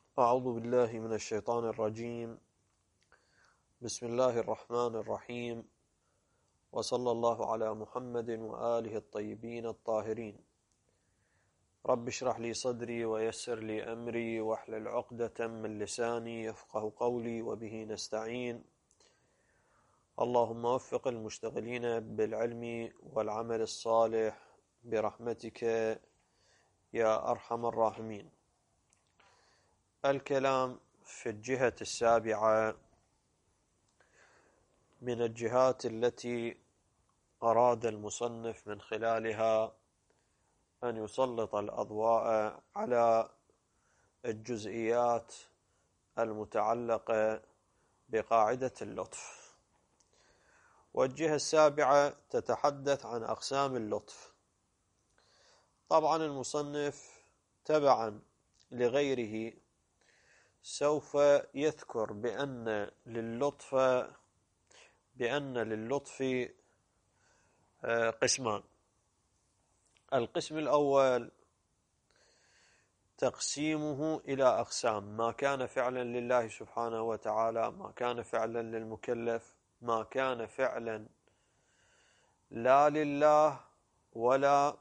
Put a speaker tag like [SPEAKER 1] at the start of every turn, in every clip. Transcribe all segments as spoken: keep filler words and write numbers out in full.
[SPEAKER 1] أعوذ بالله من الشيطان الرجيم. بسم الله الرحمن الرحيم، وصلى الله على محمد وآله الطيبين الطاهرين. رب اشرح لي صدري ويسر لي أمري واحلل عقدة من لساني يفقه قولي، وبه نستعين. اللهم وفق المشتغلين بالعلم والعمل الصالح برحمتك يا أرحم الراحمين. الكلام في الجهة السابعة من الجهات التي أراد المصنف من خلالها أن يسلط الأضواء على الجزئيات المتعلقة بقاعدة اللطف. والجهة السابعة تتحدث عن أقسام اللطف. طبعا المصنف تبعا لغيره سوف يذكر بأن للطف بأن للطف قسمان. القسم الأول تقسيمه إلى أقسام: ما كان فعلا لله سبحانه وتعالى، ما كان فعلا للمكلف، ما كان فعلا لا لله ولا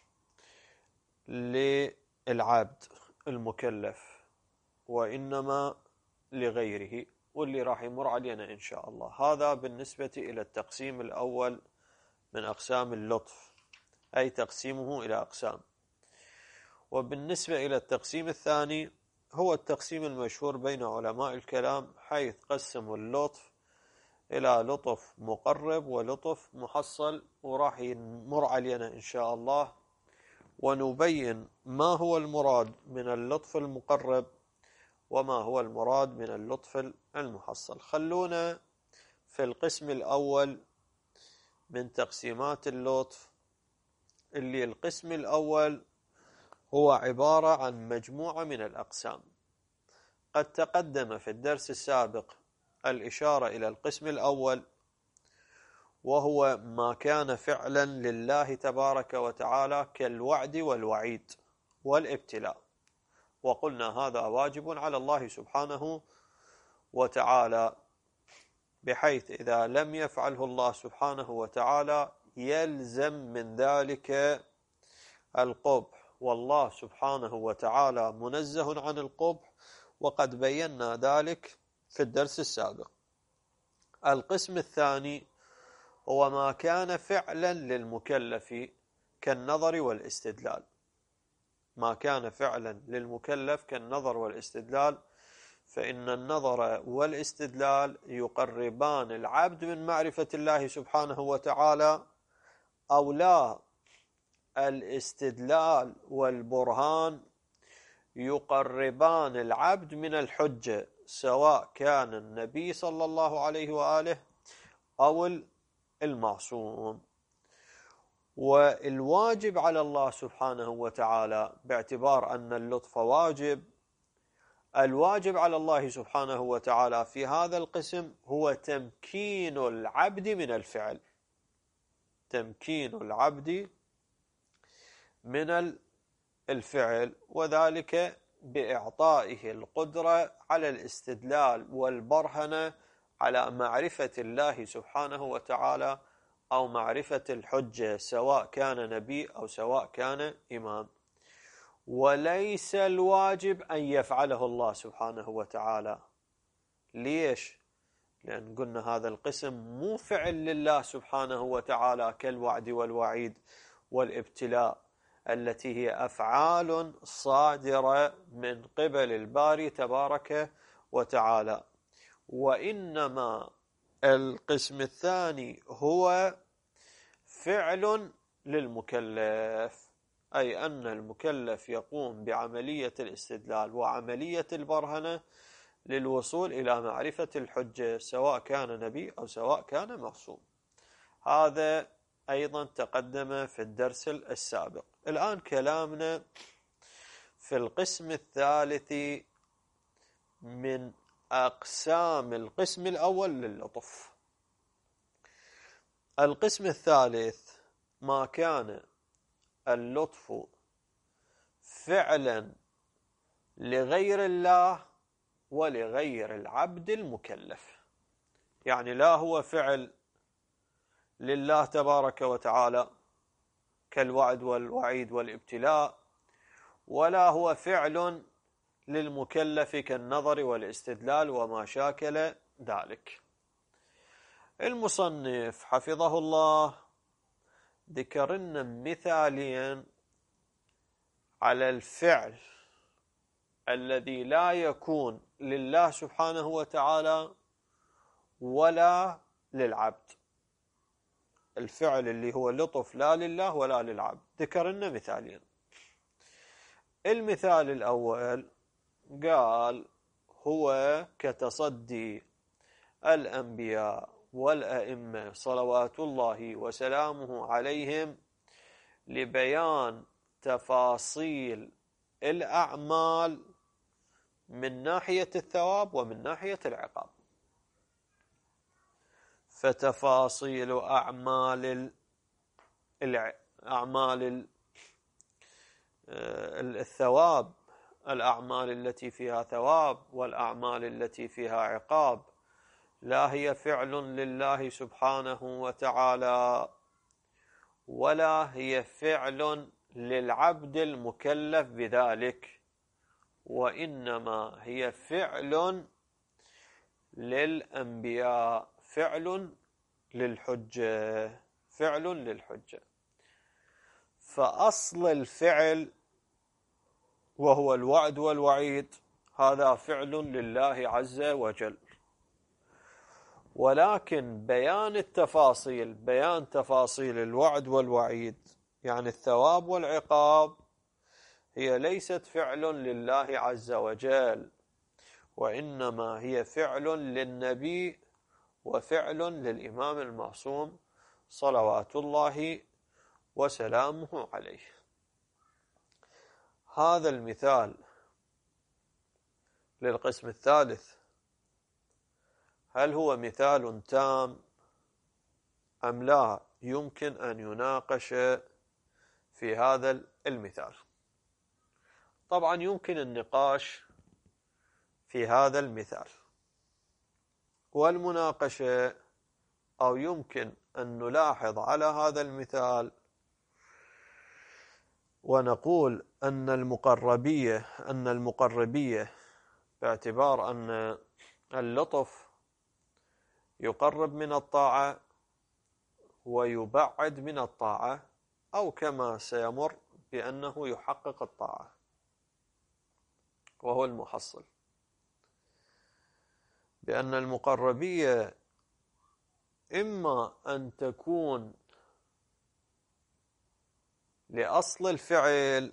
[SPEAKER 1] للعبد المكلف، وإنما لغيره، واللي راح يمر علينا إن شاء الله. هذا بالنسبة إلى التقسيم الأول من أقسام اللطف، أي تقسيمه إلى أقسام. وبالنسبة إلى التقسيم الثاني هو التقسيم المشهور بين علماء الكلام، حيث قسموا اللطف إلى لطف مقرب ولطف محصل، وراح يمر علينا إن شاء الله ونبين ما هو المراد من اللطف المقرب وما هو المراد من اللطف المحصل. خلونا في القسم الأول من تقسيمات اللطف، اللي القسم الأول هو عبارة عن مجموعة من الأقسام. قد تقدم في الدرس السابق الإشارة إلى القسم الأول، وهو ما كان فعلا لله تبارك وتعالى كالوعد والوعيد والابتلاء، وقلنا هذا واجب على الله سبحانه وتعالى، بحيث إذا لم يفعله الله سبحانه وتعالى يلزم من ذلك القبح، والله سبحانه وتعالى منزه عن القبح، وقد بينا ذلك في الدرس السابق. القسم الثاني هو ما كان فعلا للمكلف كالنظر والاستدلال. ما كان فعلا للمكلف كالنظر والاستدلال، فإن النظر والاستدلال يقربان العبد من معرفة الله سبحانه وتعالى، أو لا، الاستدلال والبرهان يقربان العبد من الحجة، سواء كان النبي صلى الله عليه وآله أو المعصوم. والواجب على الله سبحانه وتعالى، باعتبار أن اللطف واجب، الواجب على الله سبحانه وتعالى في هذا القسم هو تمكين العبد من الفعل، تمكين العبد من الفعل، وذلك بإعطائه القدرة على الاستدلال والبرهنة على معرفة الله سبحانه وتعالى، أو معرفة الحجة، سواء كان نبي أو سواء كان إمام. وليس الواجب أن يفعله الله سبحانه وتعالى. ليش؟ لأن قلنا هذا القسم مو فعل لله سبحانه وتعالى كالوعد والوعيد والابتلاء، التي هي أفعال صادرة من قبل الباري تبارك وتعالى. وإنما القسم الثاني هو فعل للمكلف، أي أن المكلف يقوم بعملية الاستدلال وعملية البرهنة للوصول إلى معرفة الحجة، سواء كان نبي أو سواء كان معصوم. هذا أيضا تقدم في الدرس السابق. الآن كلامنا في القسم الثالث من أقسام القسم الأول لللطف. القسم الثالث ما كان اللطف فعلا لغير الله ولغير العبد المكلف. يعني لا هو فعل لله تبارك وتعالى كالوعد والوعيد والابتلاء، ولا هو فعل للمكلف كالنظر والاستدلال وما شاكل ذلك. المصنف حفظه الله ذكر لنا مثالين على الفعل الذي لا يكون لله سبحانه وتعالى ولا للعبد، الفعل اللي هو لطف لا لله ولا للعبد. ذكر لنا مثالين. المثال الأول قال هو كتصدي الأنبياء والأئمة صلوات الله وسلامه عليهم لبيان تفاصيل الأعمال من ناحية الثواب ومن ناحية العقاب. فتفاصيل أعمال أعمال الثواب، الأعمال التي فيها ثواب والأعمال التي فيها عقاب، لا هي فعل لله سبحانه وتعالى ولا هي فعل للعبد المكلف بذلك، وإنما هي فعل للأنبياء، فعل للحجة، فعل للحجة. فأصل الفعل وهو الوعد والوعيد هذا فعل لله عز وجل، ولكن بيان التفاصيل، بيان تفاصيل الوعد والوعيد يعني الثواب والعقاب، هي ليست فعل لله عز وجل، وإنما هي فعل للنبي وفعل للإمام المعصوم صلوات الله وسلامه عليه. هذا المثال للقسم الثالث هل هو مثال تام أم لا؟ يمكن أن يناقش في هذا المثال. طبعا يمكن النقاش في هذا المثال والمناقشة، أو يمكن أن نلاحظ على هذا المثال ونقول أن المقربية أن المقربية باعتبار أن اللطف يقرب من الطاعة ويبعد من الطاعة، أو كما سيمر بأنه يحقق الطاعة وهو المحصل، بأن المقربية إما أن تكون لأصل الفعل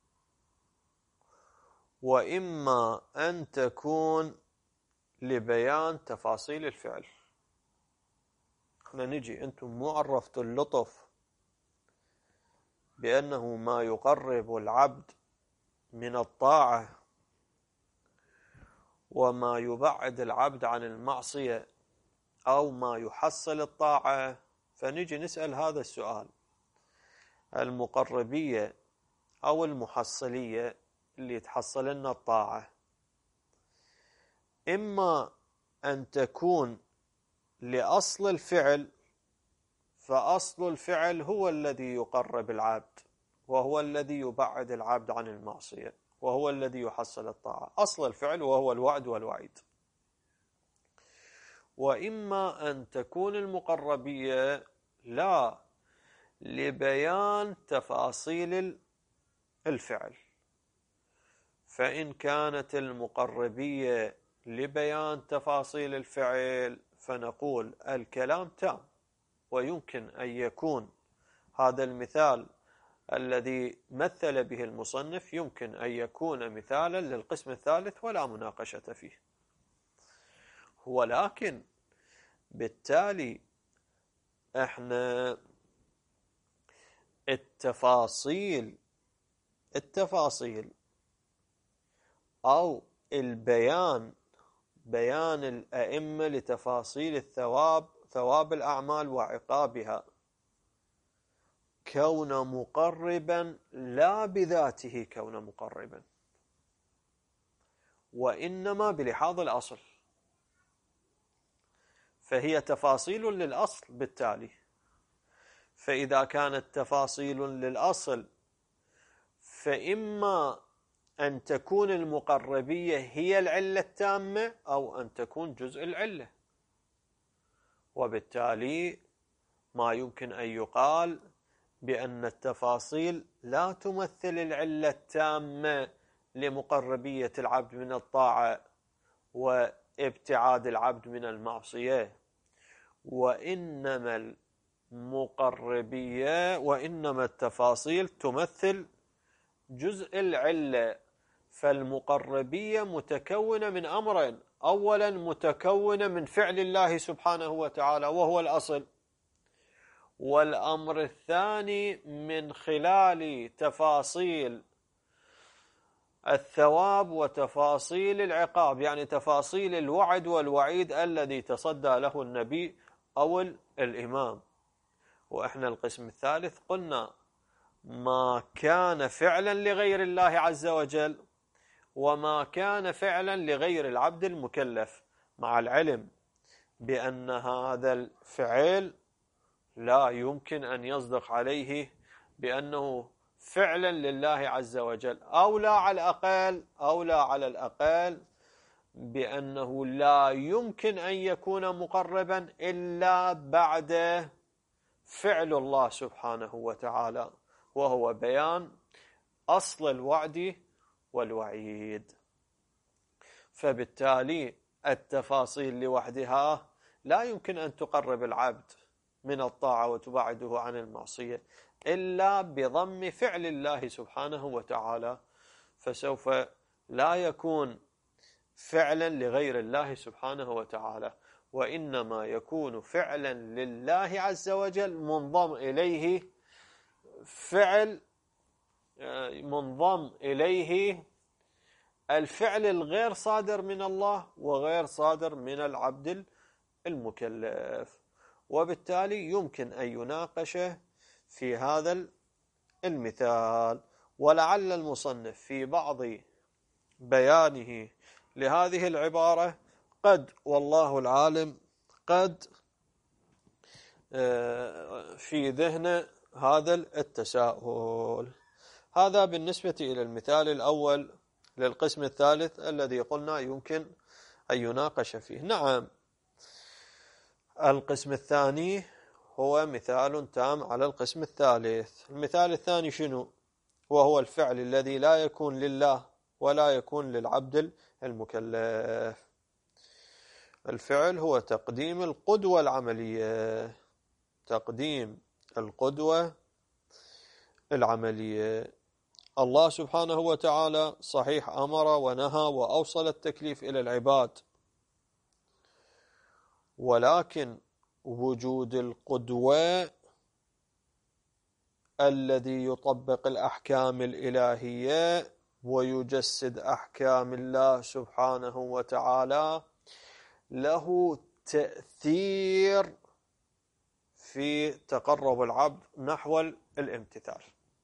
[SPEAKER 1] وإما أن تكون لبيان تفاصيل الفعل. احنا نجي أنتم مو عرفتوا اللطف بأنه ما يقرب العبد من الطاعة وما يبعد العبد عن المعصية أو ما يحصل الطاعة، فنجي نسأل هذا السؤال: المقربية أو المحصلية اللي تحصل لنا الطاعة إما أن تكون لأصل الفعل، فأصل الفعل هو الذي يقرب العبد وهو الذي يبعد العبد عن المعصية وهو الذي يحصل الطاعة، أصل الفعل وهو الوعد والوعيد. وإما أن تكون المقربية لا لبيان تفاصيل الفعل، فإن كانت المقربية لبيان تفاصيل الفعل فنقول الكلام تام، ويمكن أن يكون هذا المثال الذي مثل به المصنف يمكن أن يكون مثالا للقسم الثالث ولا مناقشة فيه. ولكن بالتالي احنا التفاصيل التفاصيل أو البيان بيان الأئمة لتفاصيل الثواب، ثواب الأعمال وعقابها، كون مقربا لا بذاته كون مقربا، وإنما بلحاظ الأصل، فهي تفاصيل للأصل بالتالي. فإذا كانت تفاصيل للأصل فإما أن تكون المقربية هي العلة التامة أو أن تكون جزء العلة، وبالتالي ما يمكن أن يقال بأن التفاصيل لا تمثل العلة التامة لمقربية العبد من الطاعة وابتعاد العبد من المعصية، وإنما المقربية وإنما التفاصيل تمثل جزء العلة. فالمقربية متكونة من أمرين: أولا متكونة من فعل الله سبحانه وتعالى وهو الأصل، والأمر الثاني من خلال تفاصيل الثواب وتفاصيل العقاب، يعني تفاصيل الوعد والوعيد الذي تصدى له النبي أو الإمام. وإحنا القسم الثالث قلنا ما كان فعلا لغير الله عز وجل وما كان فعلا لغير العبد المكلف، مع العلم بأن هذا الفعل لا يمكن أن يصدق عليه بأنه فعلا لله عز وجل، أو لا على الأقل أو لا على الأقل بأنه لا يمكن أن يكون مقربا إلا بعد فعل الله سبحانه وتعالى، وهو بيان أصل الوعد والوعيد. فبالتالي التفاصيل لوحدها لا يمكن أن تقرب العبد من الطاعة وتبعده عن المعصية إلا بضم فعل الله سبحانه وتعالى، فسوف لا يكون فعلا لغير الله سبحانه وتعالى، وإنما يكون فعلا لله عز وجل منضم إليه فعل منضم إليه الفعل الغير صادر من الله وغير صادر من العبد المكلف. وبالتالي يمكن أن يناقش في هذا المثال. ولعل المصنف في بعض بيانه لهذه العبارة قد، والله العالم، قد في ذهن هذا التساؤل. هذا بالنسبة إلى المثال الأول للقسم الثالث الذي قلنا يمكن أن يناقش فيه. نعم، القسم الثاني هو مثال تام على القسم الثالث. المثال الثاني شنو؟ وهو الفعل الذي لا يكون لله ولا يكون للعبد المكلف. الفعل هو تقديم القدوة العملية، تقديم القدوة العملية. الله سبحانه وتعالى صحيح أمر ونهى وأوصل التكليف إلى العباد، ولكن وجود القدوة الذي يطبق الأحكام الإلهية ويجسد أحكام الله سبحانه وتعالى له تأثير في تقرب العبد نحو الامتثال.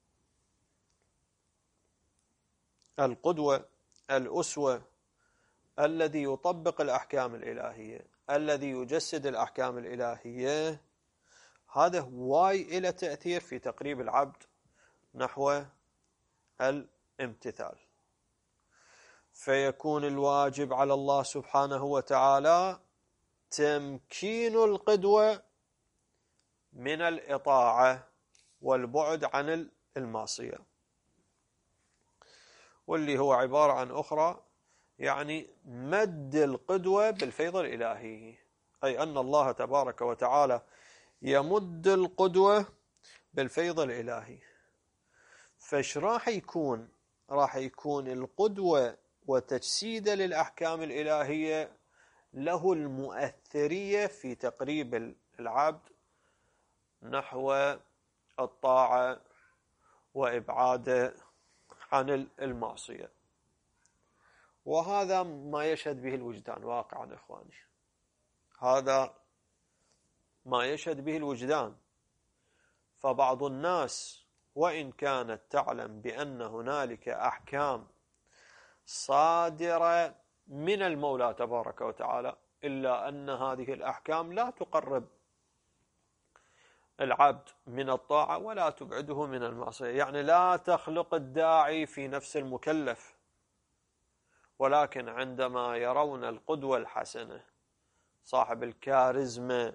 [SPEAKER 1] القدوة، الأسوة، الذي يطبق الأحكام الإلهية، الذي يجسد الأحكام الإلهية، هذا واي إلى تأثير في تقريب العبد نحو الامتثال. فيكون الواجب على الله سبحانه وتعالى تمكين القدوة من الإطاعة والبعد عن المعصية، واللي هو عبارة عن أخرى يعني مد القدوة بالفيض الإلهي، أي أن الله تبارك وتعالى يمد القدوة بالفيض الإلهي. فايش راح يكون؟ راح يكون القدوة وتجسيد للأحكام الإلهية له المؤثرية في تقريب العبد نحو الطاعة وإبعاده عن المعصية. وهذا ما يشهد به الوجدان واقعا إخواني، هذا ما يشهد به الوجدان. فبعض الناس وإن كانت تعلم بأن هنالك أحكام صادرة من المولى تبارك وتعالى، إلا أن هذه الأحكام لا تقرب العبد من الطاعة ولا تبعده من المعصية. يعني لا تخلق الداعي في نفس المكلف، ولكن عندما يرون القدوة الحسنة صاحب الكاريزما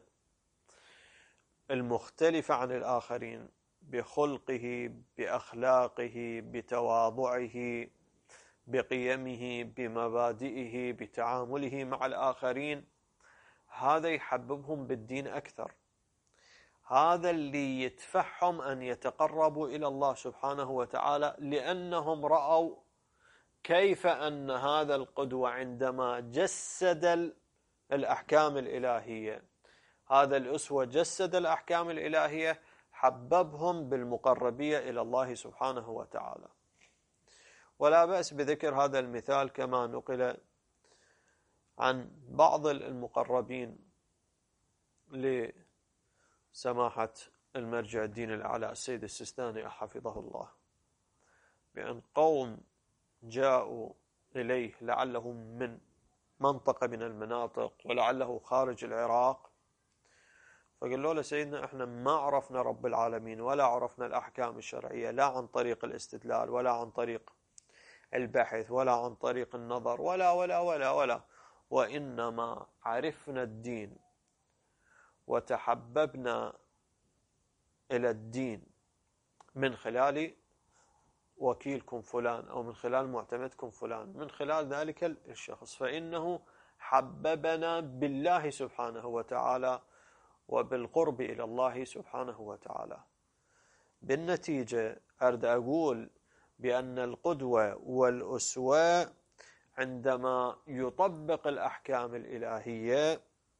[SPEAKER 1] المختلفة عن الآخرين بخلقه، بأخلاقه، بتواضعه، بقيمه، بمبادئه، بتعامله مع الآخرين، هذا يحببهم بالدين أكثر. هذا اللي يدفعهم أن يتقربوا إلى الله سبحانه وتعالى، لأنهم رأوا كيف أن هذا القدوة عندما جسد الأحكام الإلهية، هذا الأسوة جسد الأحكام الإلهية، حببهم بالمقربية إلى الله سبحانه وتعالى. ولا بأس بذكر هذا المثال كما نقل عن بعض المقربين لسماحة المرجع الدين الأعلى السيد السيستاني حفظه الله، بأن قوم جاءوا إليه لعلهم من منطقة من المناطق ولعله خارج العراق، فقالوا له سيدنا احنا ما عرفنا رب العالمين ولا عرفنا الأحكام الشرعية، لا عن طريق الاستدلال ولا عن طريق البحث ولا عن طريق النظر ولا ولا ولا ولا وإنما عرفنا الدين وتحببنا إلى الدين من خلال وكيلكم فلان أو من خلال معتمدكم فلان، من خلال ذلك الشخص، فإنه حببنا بالله سبحانه وتعالى وبالقرب إلى الله سبحانه وتعالى. بالنتيجة أرد أقول بأن القدوة والأسوة عندما يطبق الأحكام الإلهية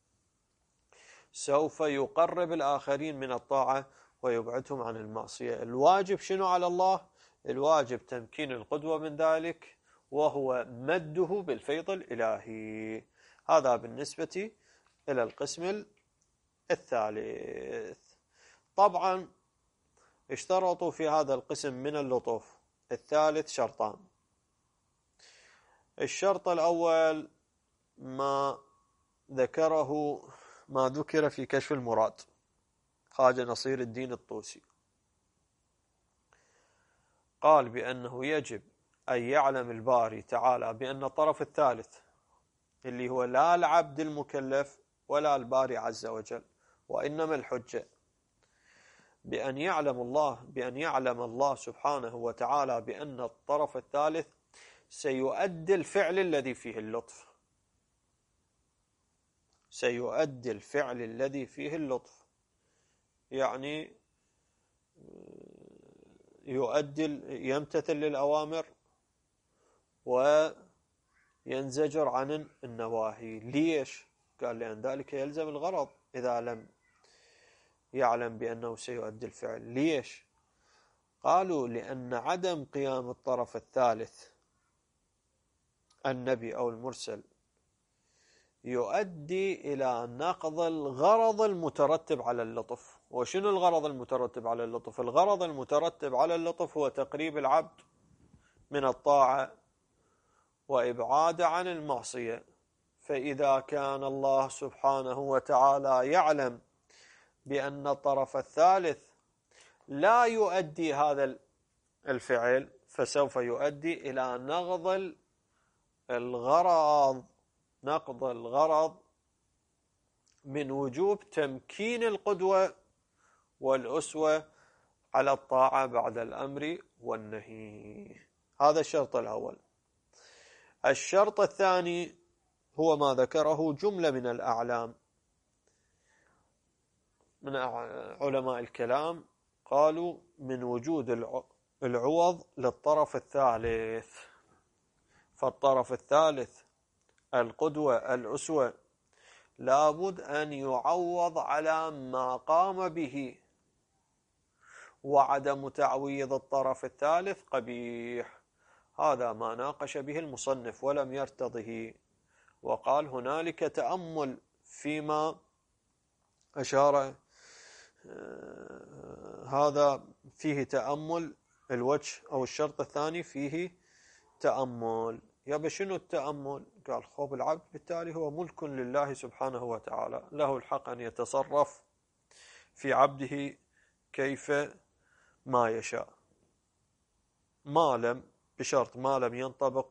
[SPEAKER 1] سوف يقرب الآخرين من الطاعة ويبعدهم عن المعصية. الواجب شنو على الله؟ الواجب تمكين القدوة من ذلك، وهو مده بالفيض الإلهي. هذا بالنسبة إلى القسم الثالث. طبعا اشترطوا في هذا القسم من اللطف الثالث شرطان. الشرط الأول ما ذكره ما ذكر في كشف المراد خواجة نصير الدين الطوسي، قال بأنه يجب أن يعلم الباري تعالى بأن الطرف الثالث اللي هو لا العبد المكلف ولا الباري عز وجل، وإنما الحجة، بأن يعلم الله بأن يعلم الله سبحانه وتعالى بأن الطرف الثالث سيؤدي الفعل الذي فيه اللطف، سيؤدي الفعل الذي فيه اللطف، يعني يؤدي يمتثل للأوامر وينزجر عن النواهي. ليش؟ قال لأن ذلك يلزم الغرض إذا لم يعلم بأنه سيؤدي الفعل. ليش؟ قالوا لأن عدم قيام الطرف الثالث النبي أو المرسل يؤدي إلى نقض الغرض المترتب على اللطف. وشنو الغرض المترتب على اللطف؟ الغرض المترتب على اللطف هو تقريب العبد من الطاعة وإبعاده عن المعصية. فإذا كان الله سبحانه وتعالى يعلم بأن الطرف الثالث لا يؤدي هذا الفعل، فسوف يؤدي إلى نقض الغرض نقض الغرض من وجوب تمكين القدوة والأسوة على الطاعة بعد الأمر والنهي. هذا الشرط الأول. الشرط الثاني هو ما ذكره جملة من الأعلام من علماء الكلام، قالوا من وجود العوض للطرف الثالث. فالطرف الثالث القدوة الأسوة لابد أن يعوض على ما قام به، وعدم تعويض الطرف الثالث قبيح. هذا ما ناقش به المصنف ولم يرتضه، وقال هنالك تأمل فيما أشار، هذا فيه تأمل، الوجه أو الشرط الثاني فيه تأمل. يا شنو التأمل؟ قال خوب العبد بالتالي هو ملك لله سبحانه وتعالى، له الحق أن يتصرف في عبده كيف ما يشاء، ما لم بشرط ما لم ينطبق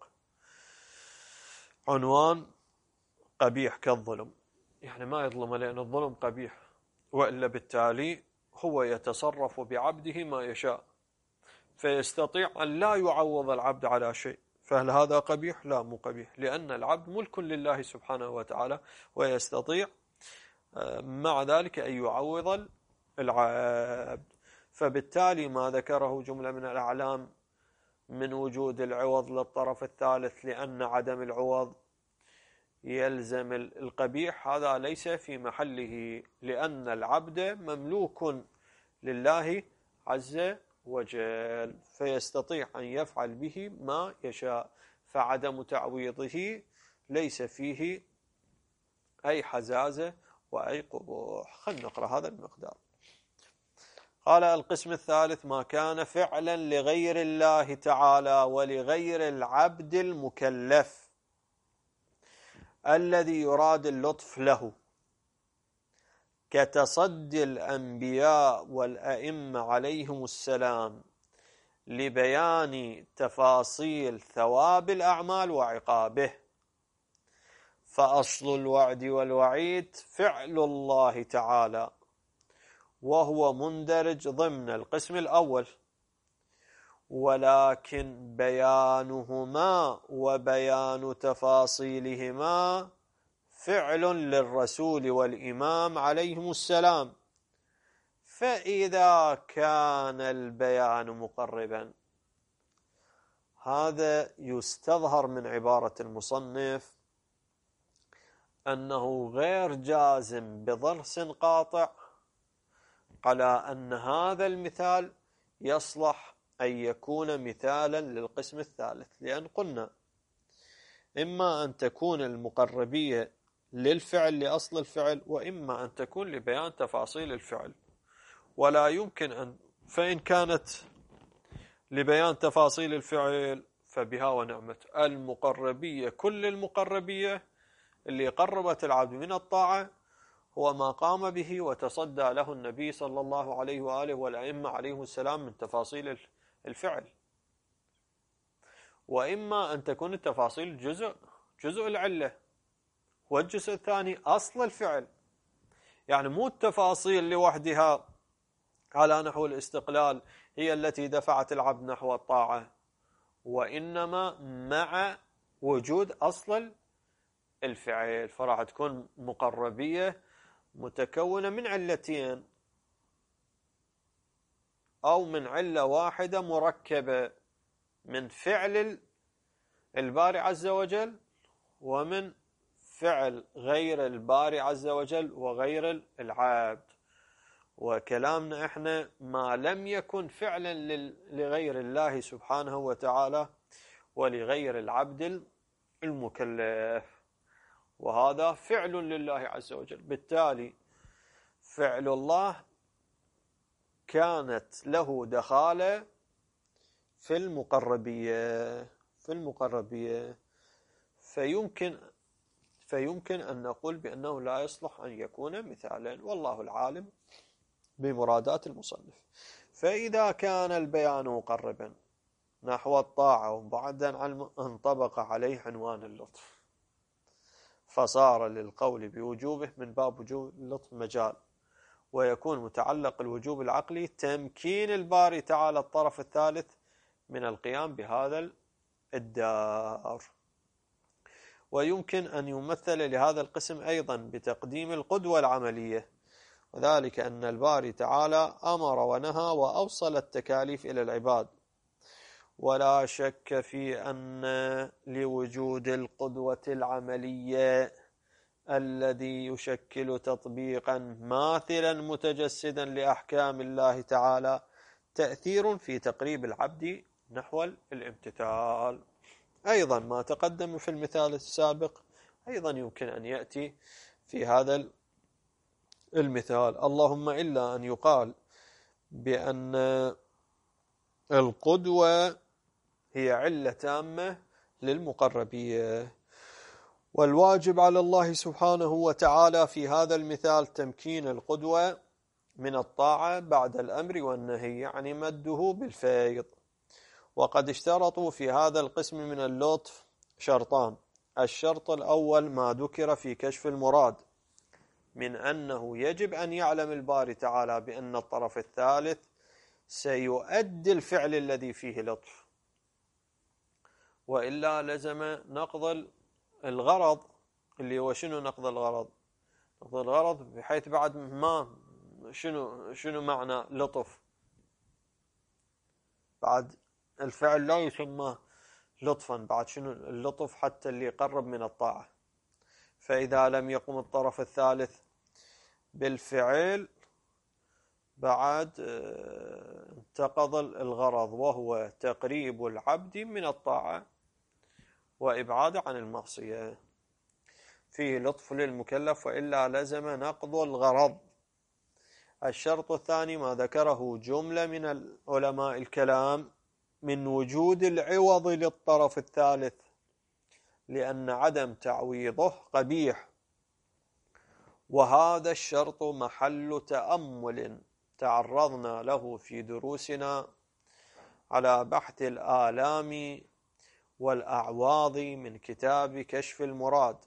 [SPEAKER 1] عنوان قبيح كالظلم، يعني ما يظلم لأن الظلم قبيح، وإلا بالتالي هو يتصرف بعبده ما يشاء، فيستطيع أن لا يعوض العبد على شيء. فهل هذا قبيح؟ لا، مو قبيح، لأن العبد ملك لله سبحانه وتعالى، ويستطيع مع ذلك أن يعوض العبد. فبالتالي ما ذكره جملة من الأعلام من وجود العوض للطرف الثالث لأن عدم العوض يلزم القبيح، هذا ليس في محله، لأن العبد مملوك لله عز وجل، فيستطيع أن يفعل به ما يشاء، فعدم تعويضه ليس فيه أي حزازة وأي قبوح. خلنا نقرأ هذا المقدار. قال القسم الثالث: ما كان فعلا لغير الله تعالى ولغير العبد المكلف الذي يراد اللطف له، كتصدي الأنبياء والأئمة عليهم السلام لبيان تفاصيل ثواب الأعمال وعقابه، فأصل الوعد والوعيد فعل الله تعالى، وهو مندرج ضمن القسم الأول، ولكن بيانهما وبيان تفاصيلهما فعل للرسول والإمام عليهم السلام، فإذا كان البيان مقربا، هذا يستظهر من عبارة المصنف أنه غير جازم بضرس قاطع على أن هذا المثال يصلح أن يكون مثالا للقسم الثالث، لأن قلنا إما أن تكون المقربية للفعل لأصل الفعل، وإما أن تكون لبيان تفاصيل الفعل، ولا يمكن أن فإن كانت لبيان تفاصيل الفعل فبها ونعمت. المقربية كل المقربية اللي قربت العبد من الطاعة هو ما قام به وتصدى له النبي صلى الله عليه وآله والأئمة عليهم السلام من تفاصيل الفعل، وإما أن تكون التفاصيل جزء جزء العلة، والجزء الثاني أصل الفعل، يعني مو التفاصيل لوحدها على نحو الاستقلال هي التي دفعت العبد نحو الطاعة، وإنما مع وجود أصل الفعل، فراح تكون مقربية متكونة من علتين أو من علة واحدة مركبة من فعل الباري عز وجل ومن فعل غير الباري عز وجل وغير العبد. وكلامنا احنا ما لم يكن فعلا لغير الله سبحانه وتعالى ولغير العبد المكلف، وهذا فعل لله عز وجل. بالتالي فعل الله كانت له دخالة في المقربية في المقربية فيمكن فيمكن أن نقول بأنه لا يصلح أن يكون مثالا، والله العالم بمرادات المصنف. فإذا كان البيان مقربا نحو الطاعة وبعدا عن انطبق عليه عنوان اللطف، فصار للقول بوجوبه من باب وجوب اللطف مجال، ويكون متعلق الوجوب العقلي تمكين الباري تعالى الطرف الثالث من القيام بهذا الدار. ويمكن أن يمثل لهذا القسم أيضا بتقديم القدوة العملية، وذلك أن الباري تعالى أمر ونهى وأوصل التكاليف إلى العباد، ولا شك في أن لوجود القدوة العملية الذي يشكل تطبيقا ماثلا متجسدا لأحكام الله تعالى تأثير في تقريب العبد نحو الامتثال. أيضا ما تقدم في المثال السابق أيضا يمكن أن يأتي في هذا المثال، اللهم إلا أن يقال بأن القدوة هي علة تامة للمقربية. والواجب على الله سبحانه وتعالى في هذا المثال تمكين القدوة من الطاعة بعد الأمر والنهي، يعني مده بالفيض. وقد اشترطوا في هذا القسم من اللطف شرطان: الشرط الأول ما ذكر في كشف المراد من أنه يجب أن يعلم الباري تعالى بأن الطرف الثالث سيؤدي الفعل الذي فيه لطف، وإلا لزم نقض الغرض، اللي هو شنو نقض الغرض؟ نقض الغرض بحيث بعد ما شنو شنو معنى لطف؟ بعد الفعل لا يسمى لطفا، بعد شنو اللطف؟ حتى اللي يقرب من الطاعة. فإذا لم يقم الطرف الثالث بالفعل بعد انتقض الغرض، وهو تقريب العبد من الطاعة وإبعاده عن المعصية. فيه لطف للمكلف، وإلا لزم نقض الغرض. الشرط الثاني ما ذكره جملة من العلماء الكلام من وجود العوض للطرف الثالث، لأن عدم تعويضه قبيح، وهذا الشرط محل تأمل تعرضنا له في دروسنا على بحث الآلام والأعواض من كتاب كشف المراد.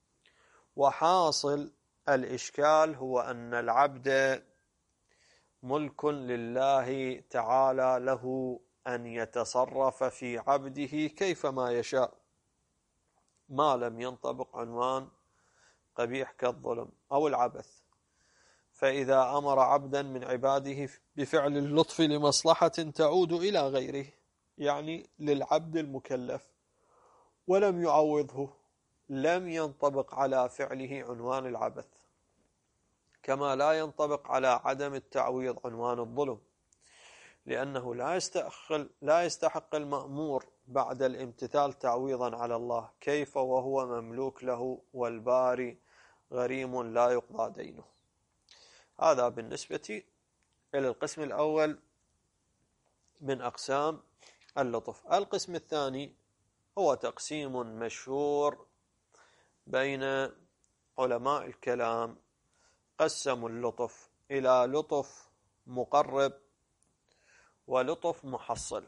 [SPEAKER 1] وحاصل الإشكال هو أن العبد ملك لله تعالى، له أن يتصرف في عبده كيفما يشاء ما لم ينطبق عنوان قبيح كالظلم أو العبث. فإذا أمر عبدا من عباده بفعل اللطف لمصلحة تعود إلى غيره، يعني للعبد المكلف، ولم يعوضه، لم ينطبق على فعله عنوان العبث، كما لا ينطبق على عدم التعويض عنوان الظلم، لأنه لا يستحق لا يستحق المأمور بعد الامتثال تعويضا على الله، كيف وهو مملوك له والباري غريم لا يقضى دينه. هذا بالنسبة إلى القسم الأول من أقسام اللطف. القسم الثاني هو تقسيم مشهور بين علماء الكلام، قسموا اللطف إلى لطف مقرب ولطف محصل.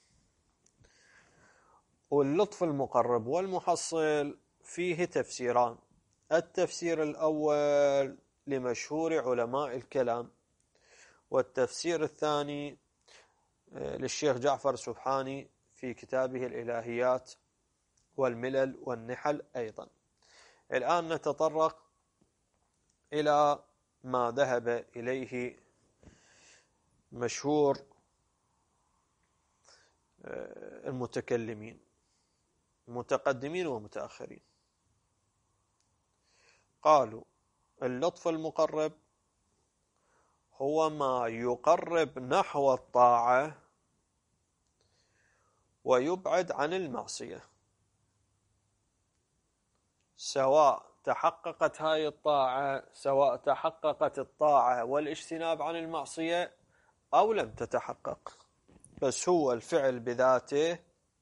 [SPEAKER 1] واللطف المقرب والمحصل فيه تفسيران: التفسير الأول لمشهور علماء الكلام، والتفسير الثاني للشيخ جعفر سبحاني في كتابه الإلهيات والملل والنحل أيضا. الآن نتطرق إلى ما ذهب إليه مشهور المتكلمين متقدمين ومتأخرين. قالوا اللطف المقرب هو ما يقرب نحو الطاعة ويبعد عن المعصية، سواء تحققت هاي الطاعة سواء تحققت الطاعة والاجتناب عن المعصية أو لم تتحقق، بس هو الفعل بذاته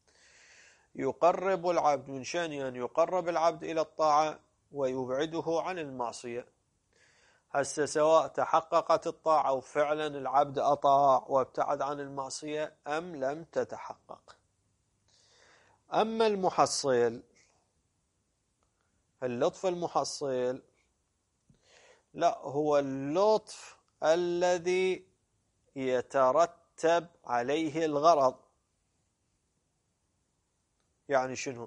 [SPEAKER 1] يقرب العبد، من شأنه أن يقرب العبد إلى الطاعة ويبعده عن المعصية. هسه سواء تحققت الطاعة وفعلا العبد أطاع وابتعد عن المعصية أم لم تتحقق. أما المحصل، اللطف المحصل لا، هو اللطف الذي يترتب عليه الغرض. يعني شنو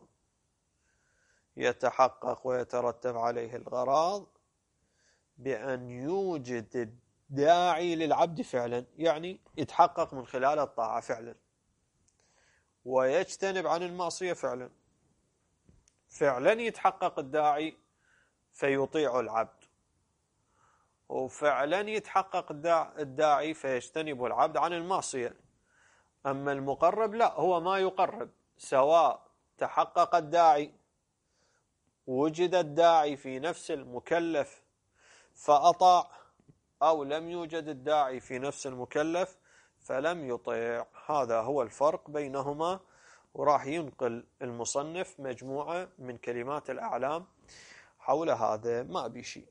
[SPEAKER 1] يتحقق ويترتب عليه الغرض؟ بأن يوجد الداعي للعبد فعلا، يعني يتحقق من خلال الطاعة فعلا، ويجتنب عن المعصية فعلا. فعلا يتحقق الداعي فيطيع العبد، وفعلا يتحقق الداعي فيجتنب العبد عن المعصية. أما المقرب لا، هو ما يقرب، سواء تحقق الداعي، وجد الداعي في نفس المكلف فأطاع، أو لم يوجد الداعي في نفس المكلف فلم يطيع. هذا هو الفرق بينهما، وراح ينقل المصنف مجموعة من كلمات الأعلام حول هذا، ما أبي شيء.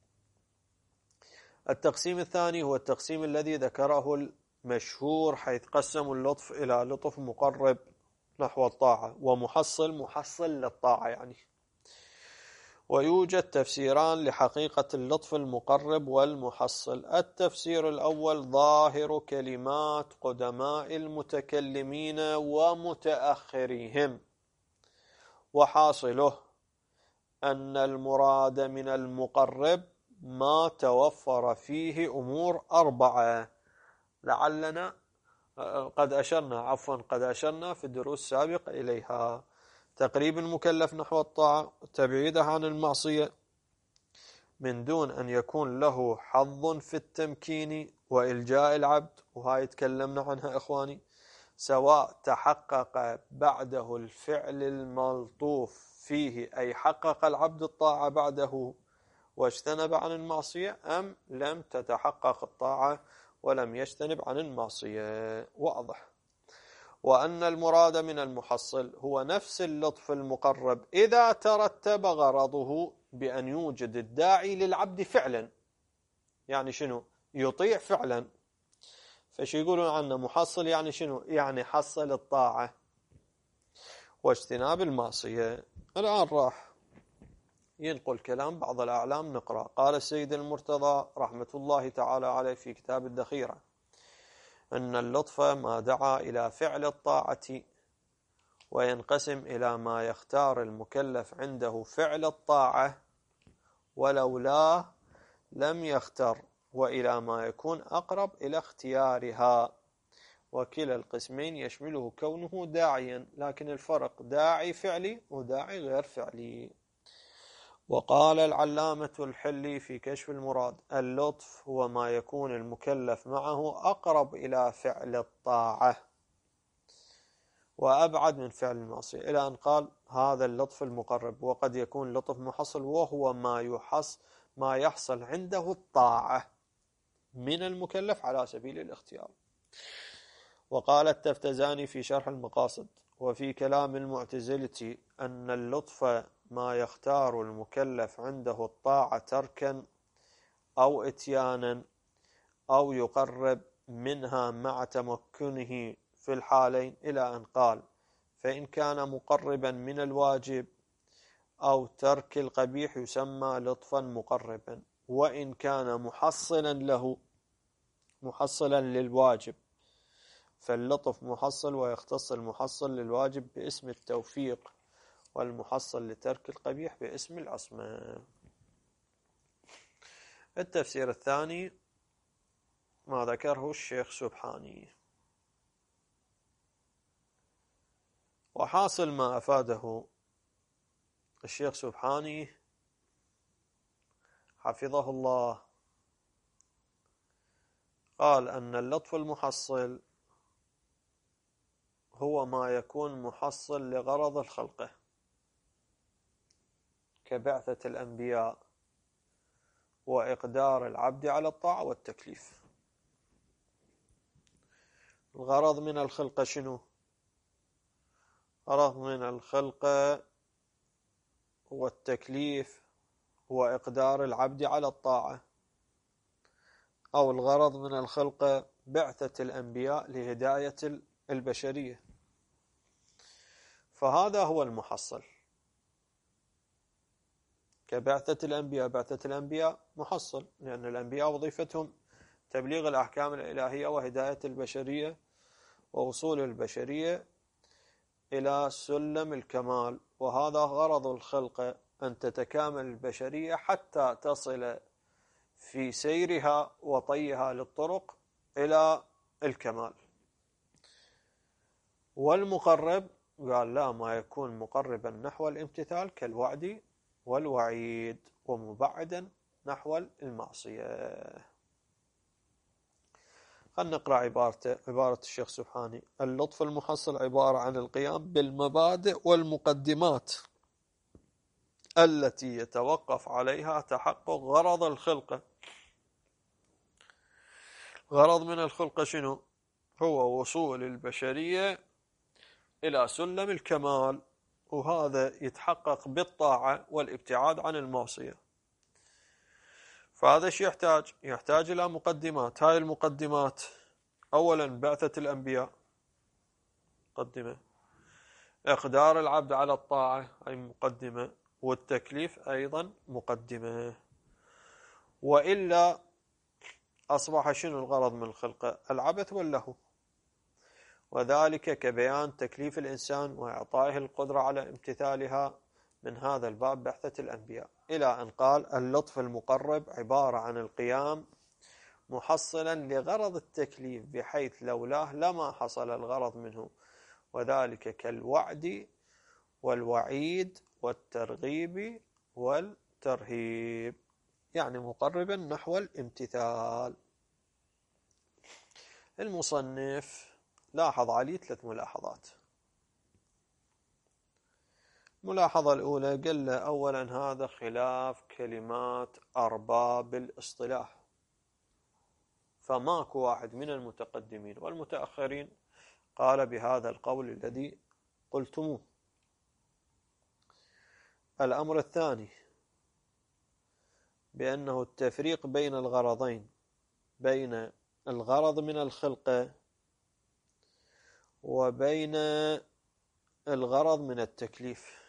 [SPEAKER 1] التقسيم الثاني هو التقسيم الذي ذكره المشهور، حيث قسموا اللطف إلى لطف مقرب نحو الطاعة ومحصل محصل للطاعة يعني. ويوجد تفسيران لحقيقة اللطف المقرب والمحصل. التفسير الأول ظاهر كلمات قدماء المتكلمين ومتأخريهم، وحاصله أن المراد من المقرب ما توفر فيه أمور أربعة، لعلنا قد أشرنا عفوا قد أشرنا في الدروس السابقة إليها: تقريب المكلف نحو الطاعة، تبعيده عن المعصية من دون أن يكون له حظ في التمكين وإلجاء العبد، وهاي تكلمنا عنها إخواني، سواء تحقق بعده الفعل الملطوف فيه، أي حقق العبد الطاعة بعده واجتنب عن المعصية، أم لم تتحقق الطاعة ولم يجتنب عن المعصية. واضح. وأن المراد من المحصل هو نفس اللطف المقرب إذا ترتب غرضه بأن يوجد الداعي للعبد فعلا، يعني شنو؟ يطيع فعلا. فش يقولون عنه محصل؟ يعني شنو؟ يعني حصل الطاعة واجتناب المعصية. الآن راح ينقل كلام بعض الأعلام نقرأ. قال السيد المرتضى رحمة الله تعالى عليه في كتاب الذخيرة: أن اللطف ما دعا إلى فعل الطاعة، وينقسم إلى ما يختار المكلف عنده فعل الطاعة ولولا لم يختر، وإلى ما يكون أقرب إلى اختيارها، وكلا القسمين يشمله كونه داعيا، لكن الفرق داعي فعلي وداعي غير فعلي. وقال العلامة الحلي في كشف المراد: اللطف هو ما يكون المكلف معه أقرب إلى فعل الطاعة وأبعد من فعل المعصية، إلى أن قال هذا اللطف المقرب. وقد يكون لطف محصل، وهو ما يحص ما يحصل عنده الطاعة من المكلف على سبيل الاختيار. وقال التفتزاني في شرح المقاصد: وفي كلام المعتزلة أن اللطف ما يختار المكلف عنده الطاعة تركا أو إتيانا، أو يقرب منها مع تمكنه في الحالين، إلى أن قال: فإن كان مقربا من الواجب أو ترك القبيح يسمى لطفا مقربا، وإن كان محصلا له محصلا للواجب فاللطف محصل، ويختص المحصل للواجب باسم التوفيق، والمحصل لترك القبيح باسم العصمة. التفسير الثاني ما ذكره الشيخ سبحاني. وحاصل ما أفاده الشيخ سبحاني حفظه الله، قال أن اللطف المحصل هو ما يكون محصل لغرض الخلقة، كبعثة الأنبياء وإقدار العبد على الطاعة والتكليف. الغرض من الخلقة شنو؟ الغرض من الخلقة هو التكليف وإقدار العبد على الطاعة، أو الغرض من الخلقة بعثة الأنبياء لهداية البشرية. فهذا هو المحصل، كبعثة الأنبياء. بعثة الأنبياء محصل، لأن الأنبياء وظيفتهم تبليغ الأحكام الإلهية وهداية البشرية ووصول البشرية إلى سلم الكمال، وهذا غرض الخلق، أن تتكامل البشرية حتى تصل في سيرها وطيها للطرق إلى الكمال. والمقرب قال لا، ما يكون مقربا نحو الامتثال كالوعد والوعيد، ومبعدا نحو المعصية. خلنا نقرأ عبارته، عبارة الشيخ سبحاني: اللطف المحصل عبارة عن القيام بالمبادئ والمقدمات التي يتوقف عليها تحقق غرض الخلقة. غرض من الخلقة شنو؟ هو وصول البشرية إلى سلم الكمال، وهذا يتحقق بالطاعة والابتعاد عن المعصية. فهذا شيء يحتاج يحتاج إلى مقدمات. هاي المقدمات: أولا بعثة الأنبياء، مقدمة. إقدار العبد على الطاعة، أي مقدمة. والتكليف أيضا مقدمة. وإلا أصبح شنو الغرض من الخلقة؟ العبث واللهو. وذلك كبيان تكليف الإنسان وإعطائه القدرة على امتثالها. من هذا الباب بعثة الأنبياء، إلى أن قال: اللطف المقرب عبارة عن القيام محصلا لغرض التكليف بحيث لولاه لما حصل الغرض منه، وذلك كالوعد والوعيد والترغيب والترهيب، يعني مقربا نحو الامتثال. المصنف لاحظ عليه ثلاث ملاحظات. الملاحظة الأولى قال له: أولا هذا خلاف كلمات أرباب الاصطلاح، فماكو واحد من المتقدمين والمتأخرين قال بهذا القول الذي قلتموه. الأمر الثاني بأنه التفريق بين الغرضين، بين الغرض من الخلقة وبين الغرض من التكليف.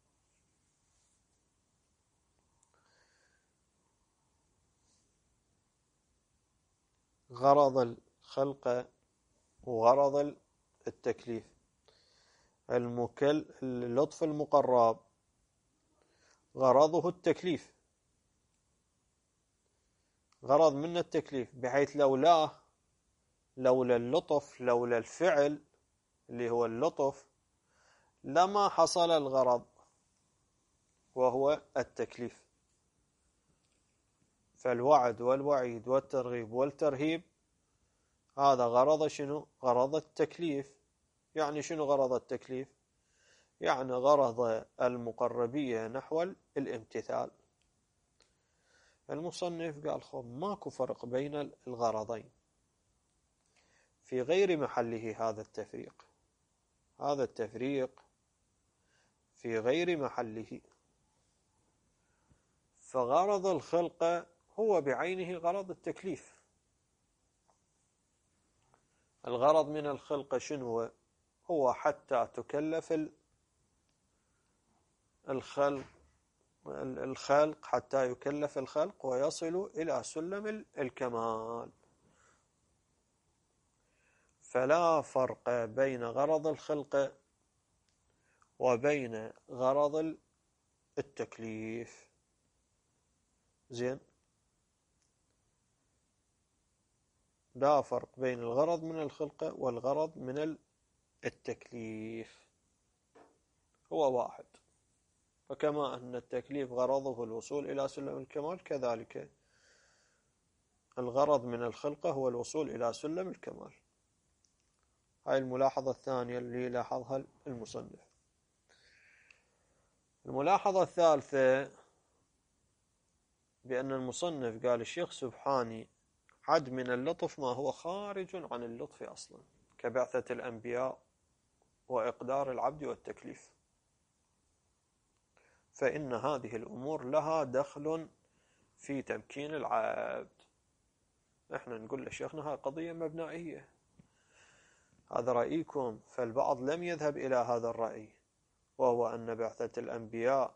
[SPEAKER 1] غرض الخلقة وغرض التكليف. المكل اللطف المقرب غرضه التكليف، غرض من التكليف، بحيث لولاه لولا اللطف لولا الفعل اللي هو اللطف لما حصل الغرض وهو التكليف. فالوعد والوعيد والترغيب والترهيب هذا غرض شنو؟ غرض التكليف. يعني شنو غرض التكليف؟ يعني غرض المقربية نحو الامتثال. المصنف قال: خب ماكو فرق بين الغرضين، في غير محله هذا التفريق. هذا التفريق في غير محله. فغرض الخلقة هو بعينه غرض التكليف. الغرض من الخلقة شنو هو؟ حتى تكلف الخلق الخلق حتى يكلف الخلق ويصل إلى سلم الكمال. فلا فرق بين غرض الخلقة وبين غرض التكليف. زين، لا فرق بين الغرض من الخلقة والغرض من التكليف، هو واحد. فكما أن التكليف غرضه الوصول إلى سلم الكمال، كذلك الغرض من الخلقة هو الوصول إلى سلم الكمال. هاي الملاحظة الثانية اللي لاحظها المصنف. الملاحظة الثالثة بأن المصنف قال: الشيخ سبحاني عد من اللطف ما هو خارج عن اللطف أصلا، كبعثة الأنبياء وإقدار العبد والتكليف، فإن هذه الأمور لها دخل في تمكين العبد. احنا نقول لشيخنا هاي قضية مبنائية، هذا رأيكم. فالبعض لم يذهب إلى هذا الرأي، وهو أن بعثة الأنبياء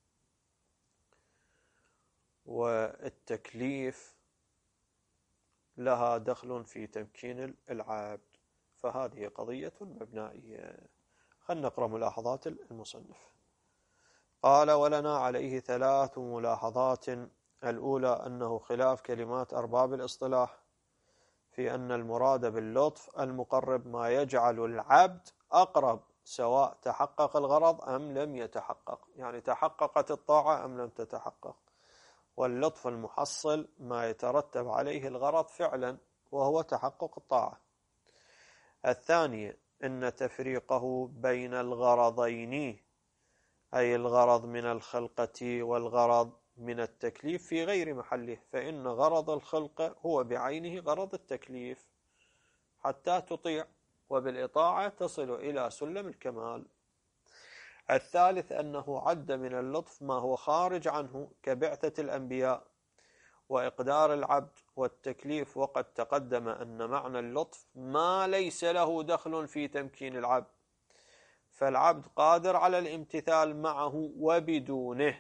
[SPEAKER 1] والتكليف لها دخل في تمكين العبد، فهذه قضية مبنائية. خلنا نقرأ ملاحظات المصنف. قال: ولنا عليه ثلاث ملاحظات. الأولى أنه خلاف كلمات أرباب الاصطلاح في أن المراد باللطف المقرب ما يجعل العبد أقرب، سواء تحقق الغرض أم لم يتحقق، يعني تحققت الطاعة أم لم تتحقق. واللطف المحصل ما يترتب عليه الغرض فعلا، وهو تحقق الطاعة. الثانية أن تفريقه بين الغرضين، أي الغرض من الخلقة والغرض من التكليف، في غير محله. فإن غرض الخلقة هو بعينه غرض التكليف حتى تطيع وبالإطاعة تصل إلى سلم الكمال. الثالث أنه عد من اللطف ما هو خارج عنه كبعثة الأنبياء وإقدار العبد والتكليف، وقد تقدم أن معنى اللطف ما ليس له دخل في تمكين العبد، فالعبد قادر على الامتثال معه وبدونه،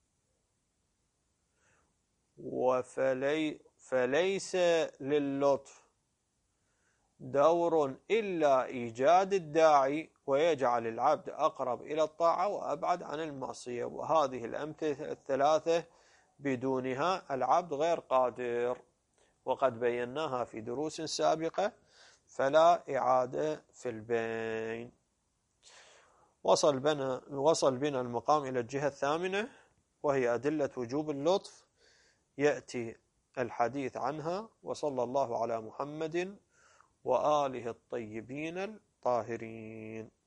[SPEAKER 1] وفلي فليس للطف دور إلا إيجاد الداعي ويجعل العبد أقرب إلى الطاعة وأبعد عن المعصية، وهذه الأمثلة الثلاثة بدونها العبد غير قادر، وقد بيناها في دروس سابقة فلا إعادة في البين. وصل بنا, وصل بنا المقام إلى الجهة الثامنة، وهي أدلة وجوب اللطف، يأتي الحديث عنها. وصلى الله على محمد وآله الطيبين الطاهرين.